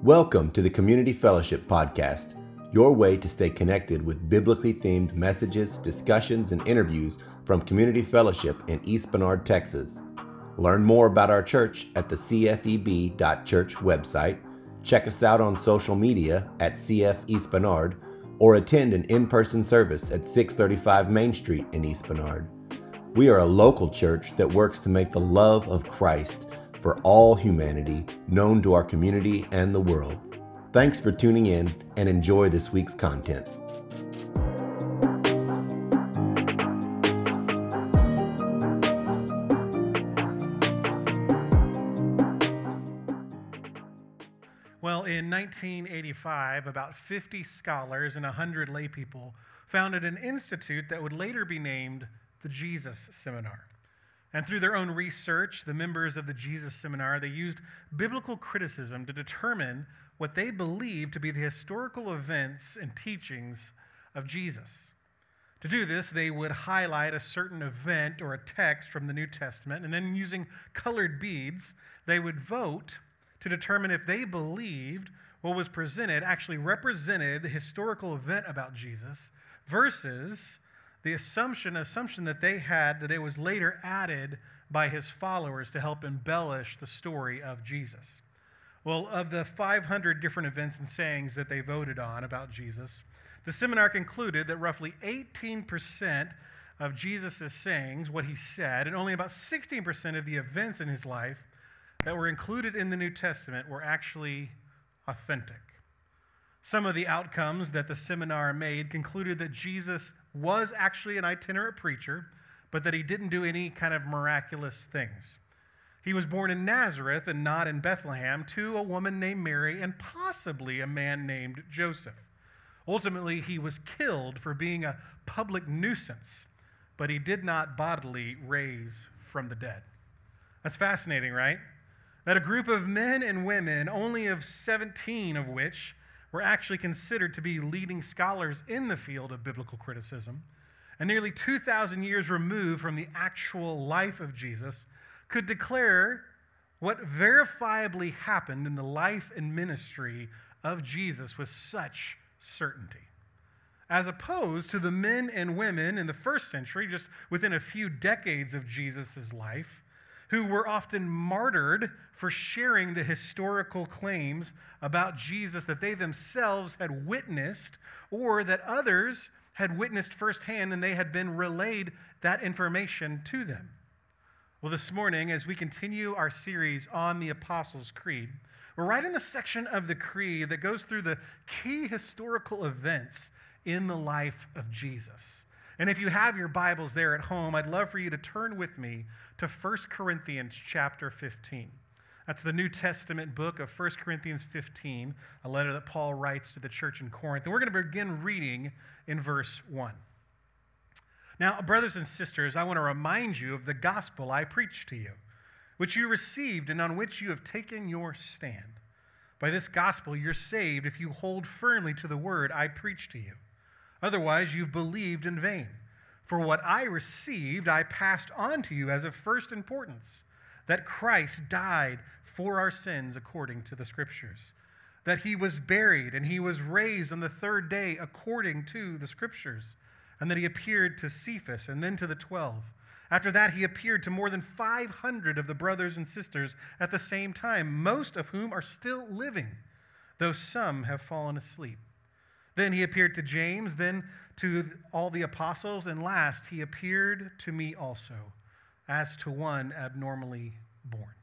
Welcome to the Community Fellowship Podcast, your way to stay connected with biblically themed messages, discussions, and interviews from Community Fellowship in East Bernard, Texas. Learn more about our church at the cfeb.church website, check us out on social media at CF East Bernard, or attend an in-person service at 635 Main Street in East Bernard. We are a local church that works to make the love of Christ for all humanity known to our community and the world. Thanks for tuning in and enjoy this week's content. Well, in 1985, about 50 scholars and 100 laypeople founded an institute that would later be named the Jesus Seminar. And through their own research, the members of the Jesus Seminar, they used biblical criticism to determine what they believed to be the historical events and teachings of Jesus. To do this, they would highlight a certain event or a text from the New Testament, and then using colored beads, they would vote to determine if they believed what was presented actually represented the historical event about Jesus versus the assumption that they had that it was later added by his followers to help embellish the story of Jesus. Well, of the 500 different events and sayings that they voted on about Jesus, the seminar concluded that roughly 18% of Jesus' sayings, what he said, and only about 16% of the events in his life that were included in the New Testament were actually authentic. Some of the outcomes that the seminar made concluded that Jesus was actually an itinerant preacher, but that he didn't do any kind of miraculous things. He was born in Nazareth and not in Bethlehem to a woman named Mary and possibly a man named Joseph. Ultimately, he was killed for being a public nuisance, but he did not bodily raise from the dead. That's fascinating, right? That a group of men and women, only of 17 of which were actually considered to be leading scholars in the field of biblical criticism, and nearly 2,000 years removed from the actual life of Jesus, could declare what verifiably happened in the life and ministry of Jesus with such certainty. As opposed to the men and women in the first century, just within a few decades of Jesus' life, who were often martyred for sharing the historical claims about Jesus that they themselves had witnessed or that others had witnessed firsthand and they had been relayed that information to them. Well, this morning, as we continue our series on the Apostles' Creed, we're right in the section of the Creed that goes through the key historical events in the life of Jesus. And if you have your Bibles there at home, I'd love for you to turn with me to 1 Corinthians chapter 15. That's the New Testament book of 1 Corinthians 15, a letter that Paul writes to the church in Corinth. And we're going to begin reading in verse 1. Now, brothers and sisters, I want to remind you of the gospel I preached to you, which you received and on which you have taken your stand. By this gospel you're saved if you hold firmly to the word I preached to you. Otherwise, you've believed in vain. For what I received, I passed on to you as of first importance, that Christ died for our sins according to the Scriptures, that he was buried and he was raised on the third day according to the Scriptures, and that he appeared to Cephas and then to the 12. After that, he appeared to more than 500 of the brothers and sisters at the same time, most of whom are still living, though some have fallen asleep. Then he appeared to James, then to all the apostles, and last he appeared to me also, as to one abnormally born.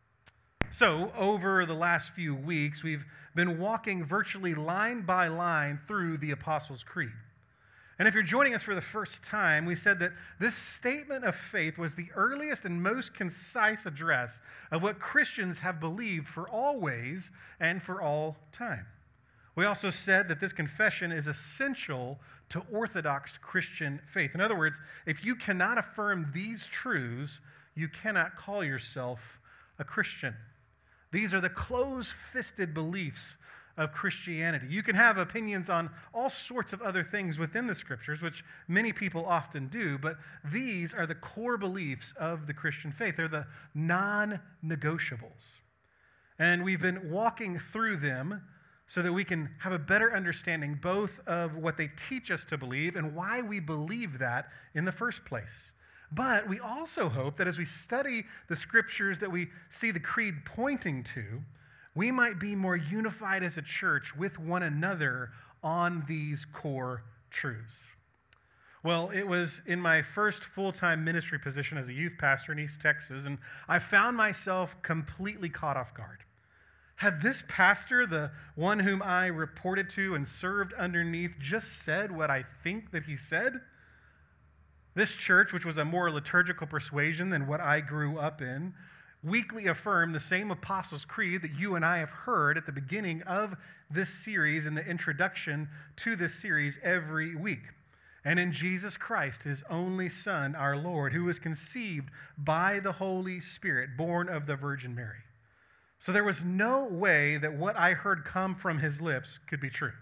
So, over the last few weeks, we've been walking virtually line by line through the Apostles' Creed. And if you're joining us for the first time, we said that this statement of faith was the earliest and most concise address of what Christians have believed for always and for all time. We also said that this confession is essential to Orthodox Christian faith. In other words, if you cannot affirm these truths, you cannot call yourself a Christian. These are the close-fisted beliefs of Christianity. You can have opinions on all sorts of other things within the Scriptures, which many people often do, but these are the core beliefs of the Christian faith. They're the non-negotiables. And we've been walking through them so that we can have a better understanding both of what they teach us to believe and why we believe that in the first place. But we also hope that as we study the scriptures that we see the creed pointing to, we might be more unified as a church with one another on these core truths. Well, it was in my first full-time ministry position as a youth pastor in East Texas, and I found myself completely caught off guard. Had this pastor, the one whom I reported to and served underneath, just said what I think that he said? This church, which was a more liturgical persuasion than what I grew up in, weekly affirmed the same Apostles' Creed that you and I have heard at the beginning of this series and the introduction to this series every week. And in Jesus Christ, his only Son, our Lord, who was conceived by the Holy Spirit, born of the Virgin Mary. So there was no way that what I heard come from his lips could be true.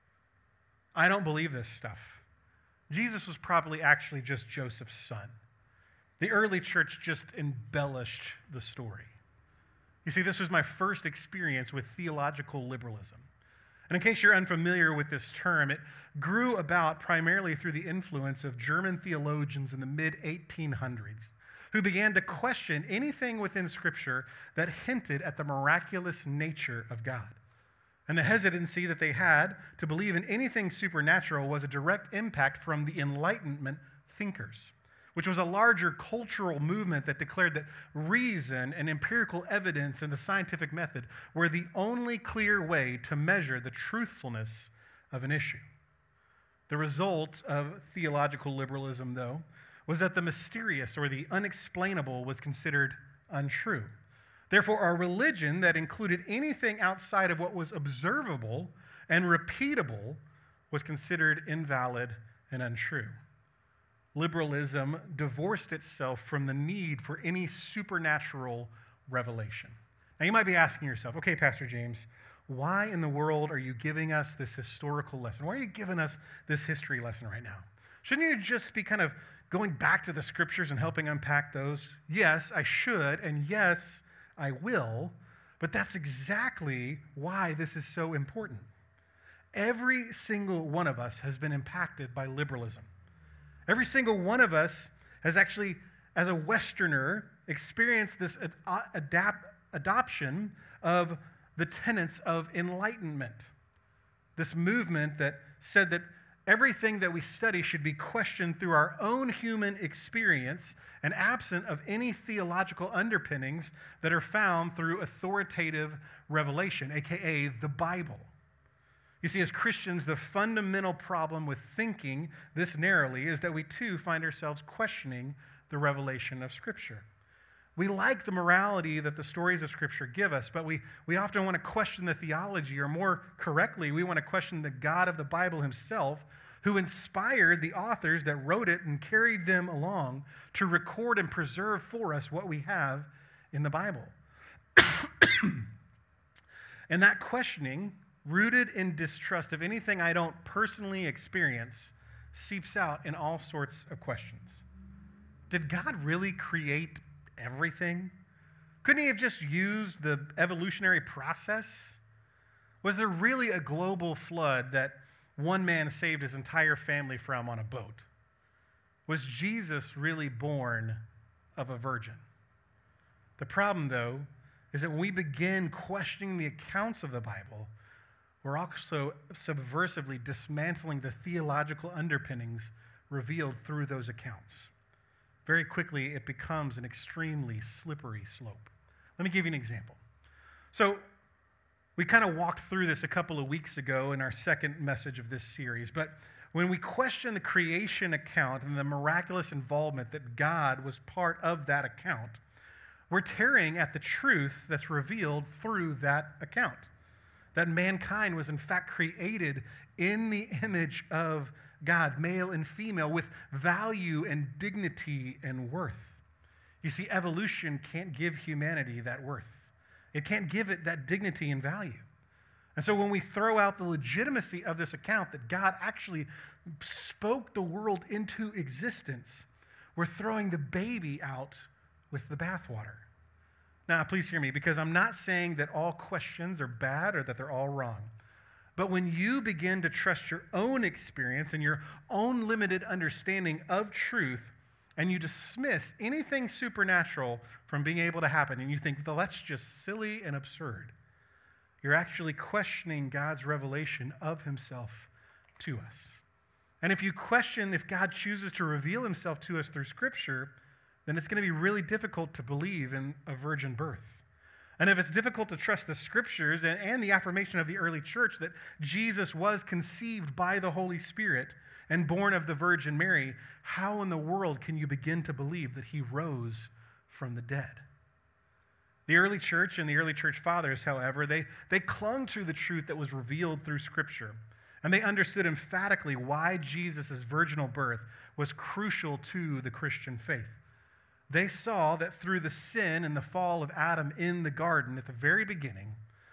I don't believe this stuff. Jesus was probably actually just Joseph's son. The early church just embellished the story. You see, this was my first experience with theological liberalism. And in case you're unfamiliar with this term, it grew about primarily through the influence of German theologians in the mid-1800s, who began to question anything within Scripture that hinted at the miraculous nature of God. And the hesitancy that they had to believe in anything supernatural was a direct impact from the Enlightenment thinkers, which was a larger cultural movement that declared that reason and empirical evidence and the scientific method were the only clear way to measure the truthfulness of an issue. The result of theological liberalism, though, was that the mysterious or the unexplainable was considered untrue. Therefore, a religion that included anything outside of what was observable and repeatable was considered invalid and untrue. Liberalism divorced itself from the need for any supernatural revelation. Now, you might be asking yourself, okay, Pastor James, why in the world are you giving us this historical lesson? Why are you giving us this history lesson right now? Shouldn't you just be kind of going back to the scriptures and helping unpack those? Yes, I should, and yes, I will, but that's exactly why this is so important. Every single one of us has been impacted by liberalism. Every single one of us has actually, as a Westerner, experienced this adoption of the tenets of enlightenment. This movement that said that everything that we study should be questioned through our own human experience and absent of any theological underpinnings that are found through authoritative revelation, aka the Bible. You see, as Christians, the fundamental problem with thinking this narrowly is that we too find ourselves questioning the revelation of Scripture. We like the morality that the stories of Scripture give us, but we often want to question the theology, or more correctly, we want to question the God of the Bible himself, who inspired the authors that wrote it and carried them along to record and preserve for us what we have in the Bible. And that questioning, rooted in distrust of anything I don't personally experience, seeps out in all sorts of questions. Did God really create everything? Couldn't he have just used the evolutionary process? Was there really a global flood that one man saved his entire family from on a boat? Was Jesus really born of a virgin? The problem, though, is that when we begin questioning the accounts of the Bible, we're also subversively dismantling the theological underpinnings revealed through those accounts. Very quickly, it becomes an extremely slippery slope. Let me give you an example. So, we kind of walked through this a couple of weeks ago in our second message of this series, but when we question the creation account and the miraculous involvement that God was part of that account, we're tearing at the truth that's revealed through that account. That mankind was in fact created in the image of God, male and female, with value and dignity and worth. You see, evolution can't give humanity that worth. It can't give it that dignity and value. And so when we throw out the legitimacy of this account that God actually spoke the world into existence, we're throwing the baby out with the bathwater. Now, please hear me, because I'm not saying that all questions are bad or that they're all wrong. But when you begin to trust your own experience and your own limited understanding of truth, and you dismiss anything supernatural from being able to happen, and you think, well, that's just silly and absurd, you're actually questioning God's revelation of himself to us. And if you question if God chooses to reveal himself to us through Scripture, then it's going to be really difficult to believe in a virgin birth. And if it's difficult to trust the Scriptures and the affirmation of the early church that Jesus was conceived by the Holy Spirit and born of the Virgin Mary, how in the world can you begin to believe that he rose from the dead? The early church and the early church fathers, however, they clung to the truth that was revealed through Scripture. And they understood emphatically why Jesus' virginal birth was crucial to the Christian faith. They saw that through the sin and the fall of Adam in the garden at the very beginning,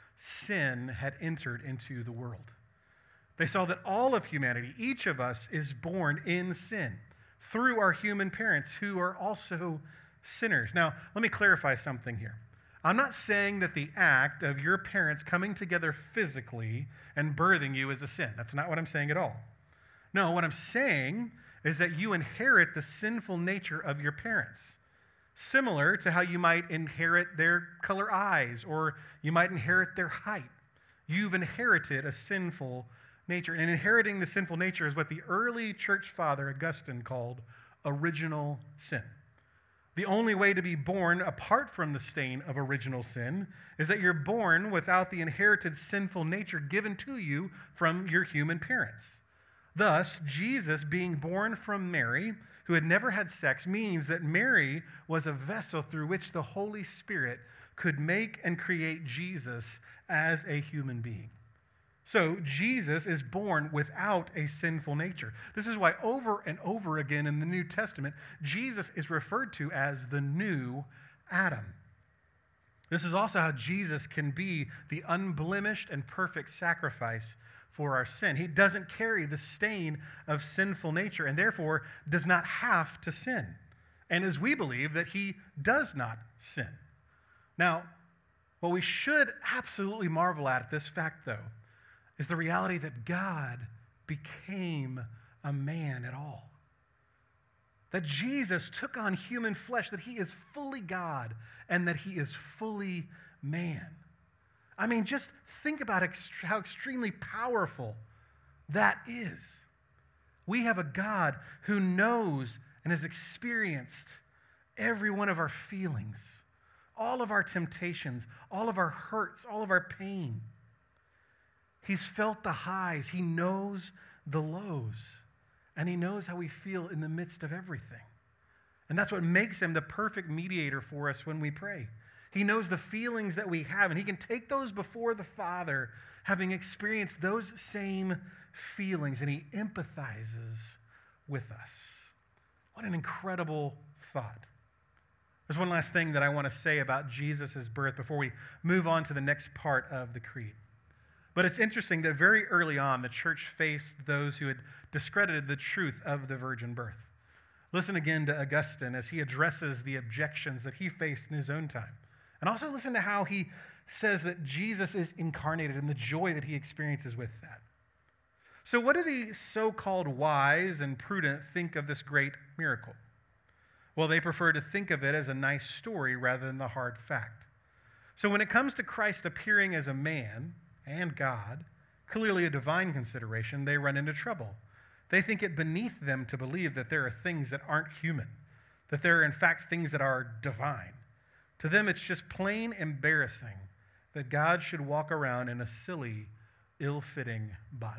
sin had entered into the world. They saw that all of humanity, each of us, is born in sin through our human parents who are also sinners. Now, let me clarify something here. I'm not saying that the act of your parents coming together physically and birthing you is a sin. That's not what I'm saying at all. No, what I'm saying is that you inherit the sinful nature of your parents, similar to how you might inherit their color eyes or you might inherit their height. You've inherited a sinful nature. And inheriting the sinful nature is what the early church father Augustine called original sin. The only way to be born apart from the stain of original sin is that you're born without the inherited sinful nature given to you from your human parents. Thus, Jesus being born from Mary, who had never had sex, means that Mary was a vessel through which the Holy Spirit could make and create Jesus as a human being. So Jesus is born without a sinful nature. This is why over and over again in the New Testament, Jesus is referred to as the new Adam. This is also how Jesus can be the unblemished and perfect sacrifice for our sin. He doesn't carry the stain of sinful nature and therefore does not have to sin. And as we believe that he does not sin. Now, what we should absolutely marvel at this fact, though, is the reality that God became a man at all. That Jesus took on human flesh, that he is fully God and that he is fully man. I mean, just think about how extremely powerful that is. We have a God who knows and has experienced every one of our feelings, all of our temptations, all of our hurts, all of our pain. He's felt the highs. He knows the lows. And he knows how we feel in the midst of everything. And that's what makes him the perfect mediator for us when we pray. He knows the feelings that we have, and he can take those before the Father, having experienced those same feelings, and he empathizes with us. What an incredible thought. There's one last thing that I want to say about Jesus' birth before we move on to the next part of the creed. But it's interesting that very early on, the church faced those who had discredited the truth of the virgin birth. Listen again to Augustine as he addresses the objections that he faced in his own time. And also listen to how he says that Jesus is incarnated and the joy that he experiences with that. So what do the so-called wise and prudent think of this great miracle? Well, they prefer to think of it as a nice story rather than the hard fact. So when it comes to Christ appearing as a man and God, clearly a divine consideration, they run into trouble. They think it beneath them to believe that there are things that aren't human, that there are in fact things that are divine. To them, it's just plain embarrassing that God should walk around in a silly, ill-fitting body.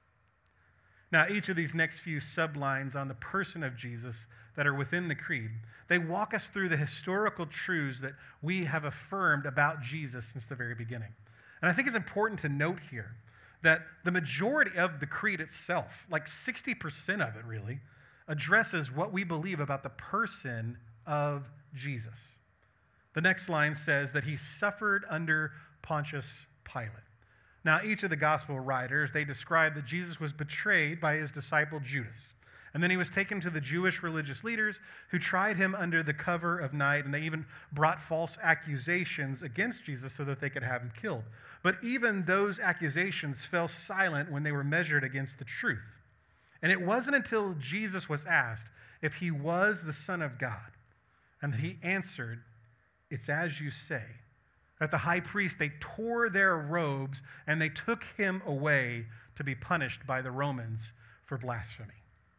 Now, each of these next few sublines on the person of Jesus that are within the creed, they walk us through the historical truths that we have affirmed about Jesus since the very beginning. And I think it's important to note here that the majority of the creed itself, like 60% of it really, addresses what we believe about the person of Jesus. The next line says that he suffered under Pontius Pilate. Now, each of the gospel writers, they describe that Jesus was betrayed by his disciple Judas. And then he was taken to the Jewish religious leaders who tried him under the cover of night, and they even brought false accusations against Jesus so that they could have him killed. But even those accusations fell silent when they were measured against the truth. And it wasn't until Jesus was asked if he was the Son of God, and that he answered, "It's as you say," that the high priest, they tore their robes and they took him away to be punished by the Romans for blasphemy.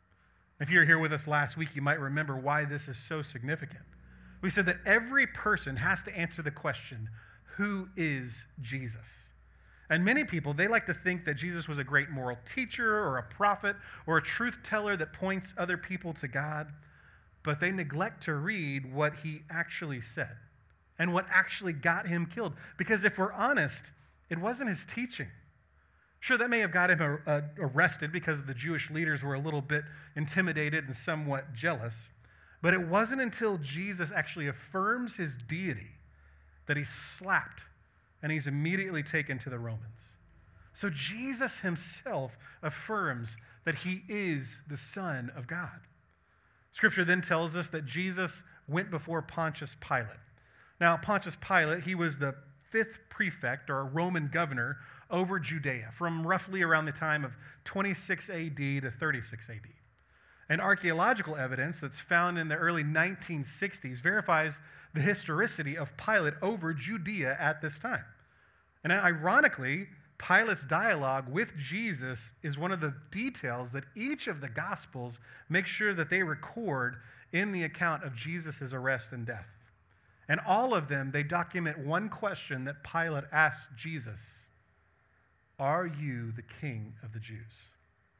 If you were here with us last week, you might remember why this is so significant. We said that every person has to answer the question, who is Jesus? And many people, they like to think that Jesus was a great moral teacher or a prophet or a truth teller that points other people to God, but they neglect to read what he actually said and what actually got him killed. Because if we're honest, it wasn't his teaching. Sure, that may have got him arrested because the Jewish leaders were a little bit intimidated and somewhat jealous. But it wasn't until Jesus actually affirms his deity that he's slapped and he's immediately taken to the Romans. So Jesus himself affirms that he is the Son of God. Scripture then tells us that Jesus went before Pontius Pilate. Now, Pontius Pilate, he was the 5th prefect or Roman governor over Judea from roughly around the time of 26 AD to 36 AD. And archaeological evidence that's found in the early 1960s verifies the historicity of Pilate over Judea at this time. And ironically, Pilate's dialogue with Jesus is one of the details that each of the Gospels make sure that they record in the account of Jesus' arrest and death. And all of them, they document one question that Pilate asked Jesus: "Are you the King of the Jews?"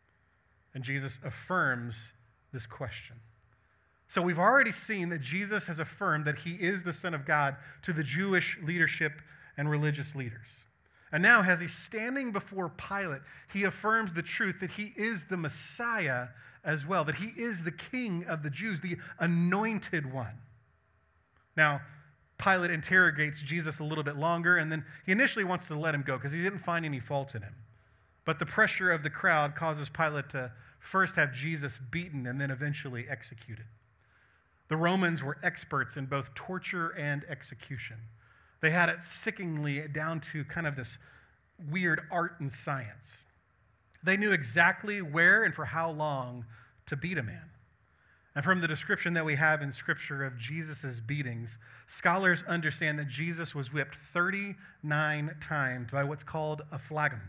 And Jesus affirms this question. So we've already seen that Jesus has affirmed that he is the Son of God to the Jewish leadership and religious leaders. And now, as he's standing before Pilate, he affirms the truth that he is the Messiah as well, that he is the King of the Jews, the anointed one. Now, Pilate interrogates Jesus a little bit longer, and then he initially wants to let him go because he didn't find any fault in him. But the pressure of the crowd causes Pilate to first have Jesus beaten and then eventually executed. The Romans were experts in both torture and execution. They had it sickeningly down to kind of this weird art and science. They knew exactly where and for how long to beat a man. And from the description that we have in Scripture of Jesus' beatings, scholars understand that Jesus was whipped 39 times by what's called a flagum.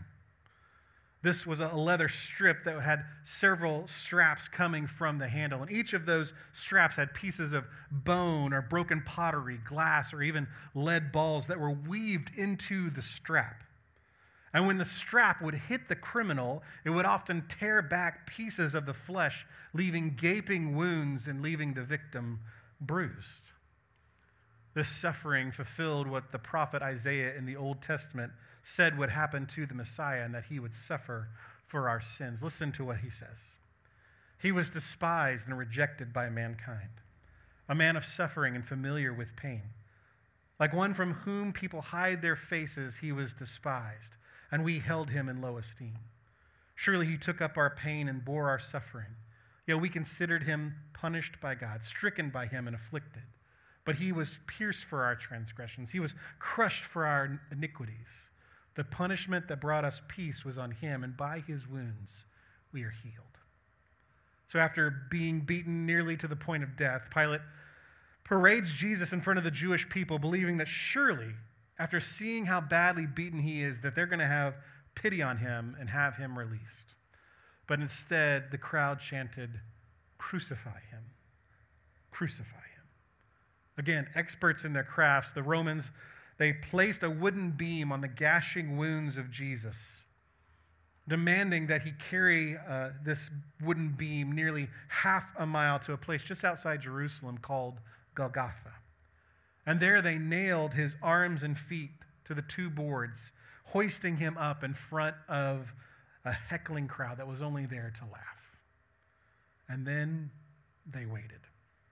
This was a leather strip that had several straps coming from the handle, and each of those straps had pieces of bone or broken pottery, glass, or even lead balls that were weaved into the strap. And when the strap would hit the criminal, it would often tear back pieces of the flesh, leaving gaping wounds and leaving the victim bruised. This suffering fulfilled what the prophet Isaiah in the Old Testament said would happen to the Messiah, and that he would suffer for our sins. Listen to what he says. "He was despised and rejected by mankind, a man of suffering and familiar with pain. Like one from whom people hide their faces, he was despised, and we held him in low esteem. Surely he took up our pain and bore our suffering. Yet we considered him punished by God, stricken by him and afflicted. But he was pierced for our transgressions. He was crushed for our iniquities. The punishment that brought us peace was on him, and by his wounds we are healed." So after being beaten nearly to the point of death, Pilate parades Jesus in front of the Jewish people, believing that surely, after seeing how badly beaten he is, that they're going to have pity on him and have him released. But instead, the crowd chanted, "Crucify him, crucify him." Again, experts in their crafts, the Romans, they placed a wooden beam on the gashing wounds of Jesus, demanding that he carry this wooden beam nearly half a mile to a place just outside Jerusalem called Golgotha. And there they nailed his arms and feet to the 2 boards, hoisting him up in front of a heckling crowd that was only there to laugh. And then they waited.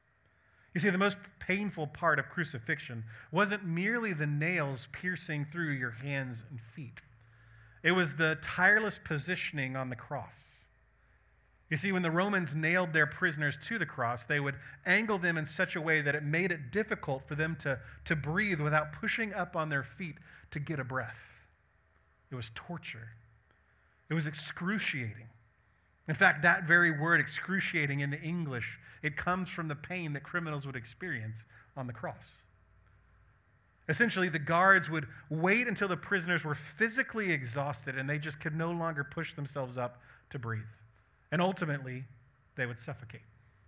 You see, the most painful part of crucifixion wasn't merely the nails piercing through your hands and feet. It was the tireless positioning on the cross. You see, when the Romans nailed their prisoners to the cross, they would angle them in such a way that it made it difficult for them to breathe without pushing up on their feet to get a breath. It was torture. It was excruciating. In fact, that very word, excruciating, in the English, it comes from the pain that criminals would experience on the cross. Essentially, the guards would wait until the prisoners were physically exhausted and they just could no longer push themselves up to breathe. And ultimately, they would suffocate.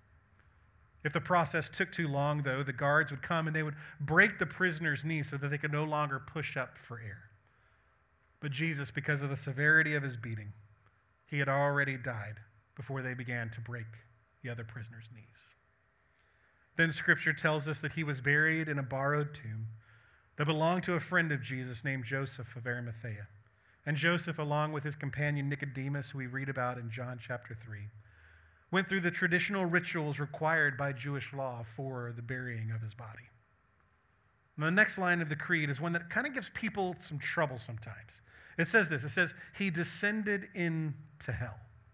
If the process took too long, though, the guards would come and they would break the prisoner's knee so that they could no longer push up for air. But Jesus, because of the severity of his beating, he had already died before they began to break the other prisoner's knees. Then Scripture tells us that he was buried in a borrowed tomb that belonged to a friend of Jesus named Joseph of Arimathea. And Joseph, along with his companion Nicodemus, who we read about in John chapter 3, went through the traditional rituals required by Jewish law for the burying of his body. And the next line of the creed is one that kind of gives people some trouble sometimes. It says this, it says, he descended into hell.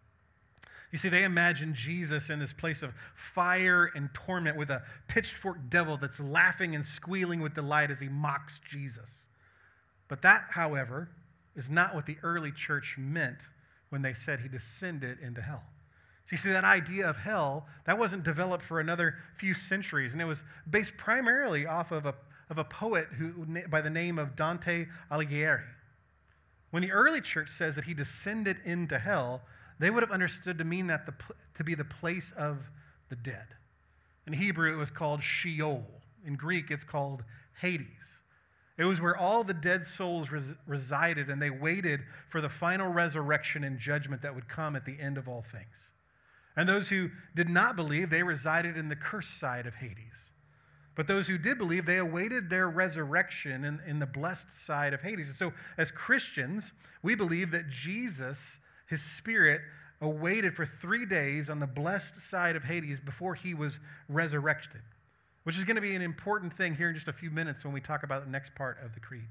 You see, they imagine Jesus in this place of fire and torment with a pitchfork devil that's laughing and squealing with delight as he mocks Jesus. But that, however, is not what the early church meant when they said he descended into hell. So you see, that idea of hell, that wasn't developed for another few centuries, and it was based primarily off of a poet who, by the name of Dante Alighieri. When the early church says that he descended into hell, they would have understood to mean that to be the place of the dead. In Hebrew, it was called Sheol. In Greek, it's called Hades. It was where all the dead souls resided, and they waited for the final resurrection and judgment that would come at the end of all things. And those who did not believe, they resided in the cursed side of Hades. But those who did believe, they awaited their resurrection in the blessed side of Hades. And so as Christians, we believe that Jesus, his Spirit, awaited for 3 days on the blessed side of Hades before he was resurrected, which is going to be an important thing here in just a few minutes when we talk about the next part of the creed.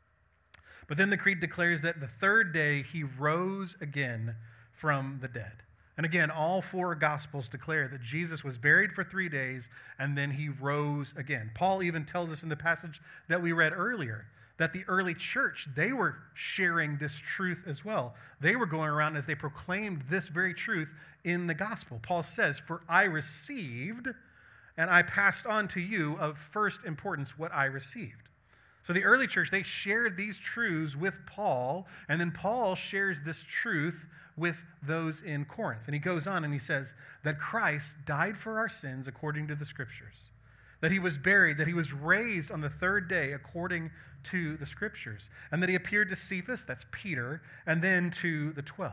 But then the creed declares that the third day he rose again from the dead. And again, all four Gospels declare that Jesus was buried for 3 days and then he rose again. Paul even tells us in the passage that we read earlier that the early church, they were sharing this truth as well. They were going around as they proclaimed this very truth in the Gospel. Paul says, "For I received and I passed on to you of first importance what I received." So the early church, they shared these truths with Paul, and then Paul shares this truth with those in Corinth. And he goes on and he says that Christ died for our sins according to the Scriptures, that he was buried, that he was raised on the third day according to the Scriptures, and that he appeared to Cephas, that's Peter, and then to the 12.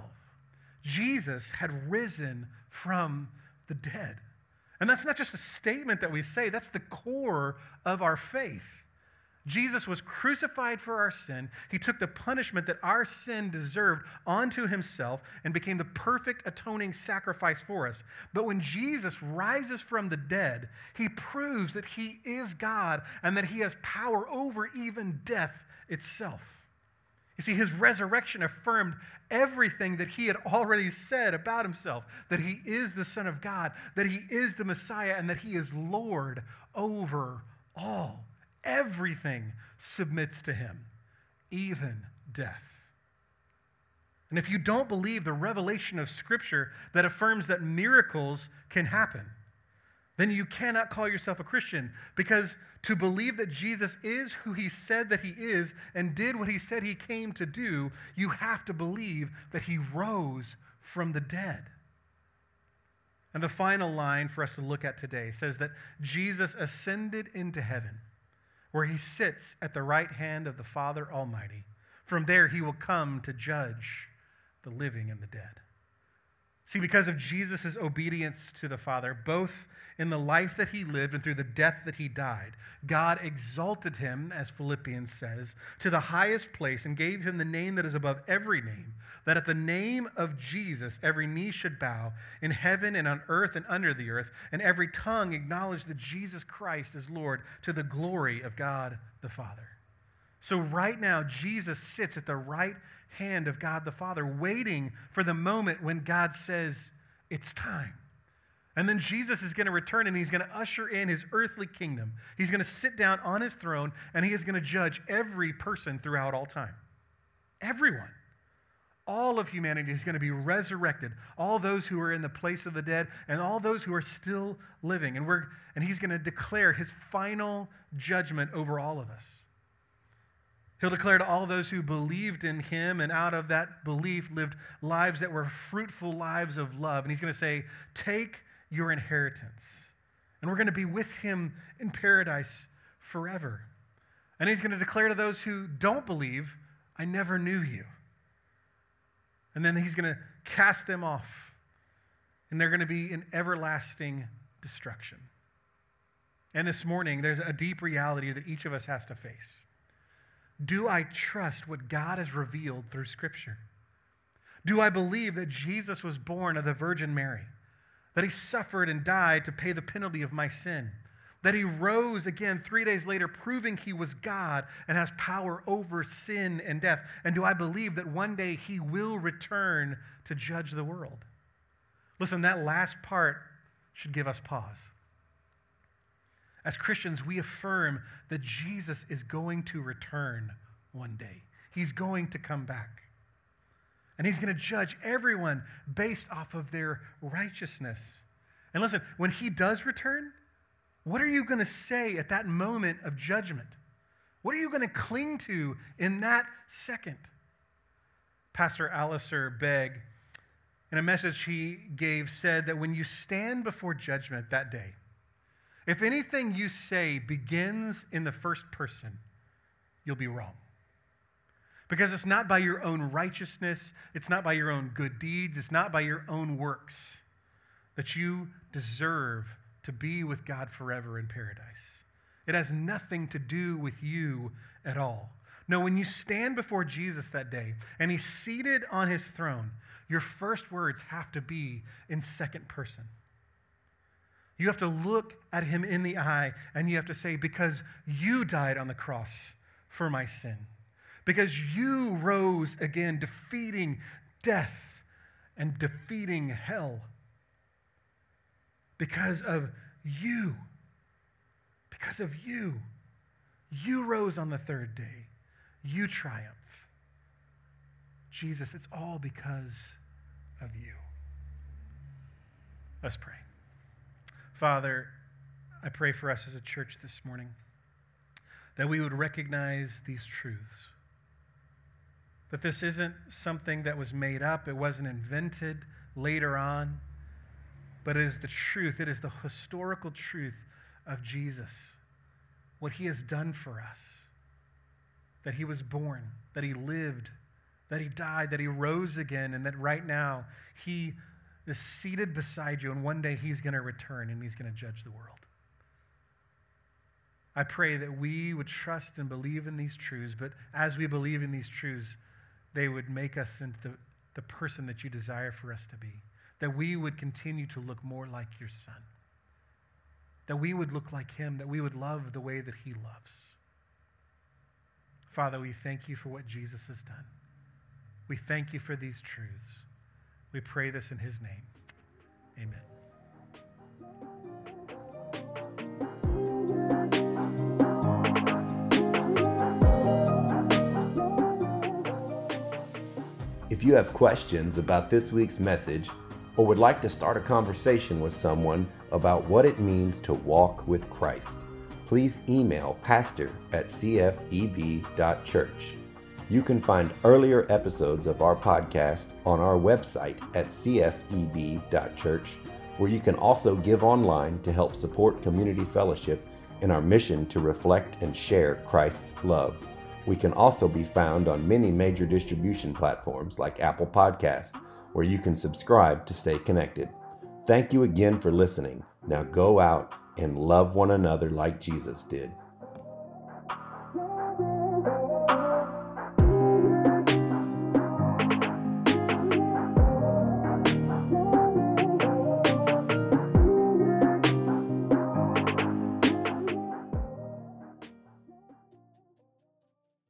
Jesus had risen from the dead. And that's not just a statement that we say, that's the core of our faith. Jesus was crucified for our sin. He took the punishment that our sin deserved onto himself and became the perfect atoning sacrifice for us. But when Jesus rises from the dead, he proves that he is God and that he has power over even death itself. You see, his resurrection affirmed everything that he had already said about himself, that he is the Son of God, that he is the Messiah, and that he is Lord over all. Everything submits to him, even death. And if you don't believe the revelation of Scripture that affirms that miracles can happen, then you cannot call yourself a Christian, because to believe that Jesus is who he said that he is and did what he said he came to do, you have to believe that he rose from the dead. And the final line for us to look at today says that Jesus ascended into heaven, where he sits at the right hand of the Father Almighty. From there he will come to judge the living and the dead. See, because of Jesus' obedience to the Father, both in the life that he lived and through the death that he died, God exalted him, as Philippians says, to the highest place and gave him the name that is above every name, that at the name of Jesus every knee should bow in heaven and on earth and under the earth, and every tongue acknowledge that Jesus Christ is Lord, to the glory of God the Father. So right now, Jesus sits at the right hand of God the Father, waiting for the moment when God says, It's time. And then Jesus is going to return and he's going to usher in his earthly kingdom. He's going to sit down on his throne and he is going to judge every person throughout all time. Everyone. All of humanity is going to be resurrected. All those who are in the place of the dead and all those who are still living. And he's going to declare his final judgment over all of us. He'll declare to all those who believed in him and out of that belief lived lives that were fruitful lives of love. And he's going to say, take your inheritance. And we're going to be with him in paradise forever. And he's going to declare to those who don't believe, I never knew you. And then he's going to cast them off. And they're going to be in everlasting destruction. And this morning, there's a deep reality that each of us has to face. Do I trust what God has revealed through Scripture? Do I believe that Jesus was born of the Virgin Mary? That he suffered and died to pay the penalty of my sin? That he rose again 3 days later, proving he was God and has power over sin and death? And do I believe that one day he will return to judge the world? Listen, that last part should give us pause. As Christians, we affirm that Jesus is going to return one day. He's going to come back. And he's going to judge everyone based off of their righteousness. And listen, when he does return, what are you going to say at that moment of judgment? What are you going to cling to in that second? Pastor Alistair Begg, in a message he gave, said that when you stand before judgment that day, if anything you say begins in the first person, you'll be wrong. Because it's not by your own righteousness, it's not by your own good deeds, it's not by your own works that you deserve to be with God forever in paradise. It has nothing to do with you at all. No, when you stand before Jesus that day and he's seated on his throne, your first words have to be in second person. You have to look at him in the eye and you have to say, because you died on the cross for my sin. Because you rose again, defeating death and defeating hell. Because of you. Because of you. You rose on the third day. You triumphed. Jesus, it's all because of you. Let's pray. Father, I pray for us as a church this morning that we would recognize these truths. That this isn't something that was made up, it wasn't invented later on, but it is the truth, it is the historical truth of Jesus, what he has done for us, that he was born, that he lived, that he died, that he rose again, and that right now he is seated beside you, and one day he's going to return and he's going to judge the world. I pray that we would trust and believe in these truths, but as we believe in these truths, they would make us into the person that you desire for us to be. That we would continue to look more like your Son. That we would look like him, that we would love the way that he loves. Father, we thank you for what Jesus has done. We thank you for these truths. We pray this in his name. Amen. If you have questions about this week's message or would like to start a conversation with someone about what it means to walk with Christ, please email pastor@cfeb.church. You can find earlier episodes of our podcast on our website at cfeb.church, where you can also give online to help support Community Fellowship in our mission to reflect and share Christ's love. We can also be found on many major distribution platforms like Apple Podcasts, where you can subscribe to stay connected. Thank you again for listening. Now go out and love one another like Jesus did.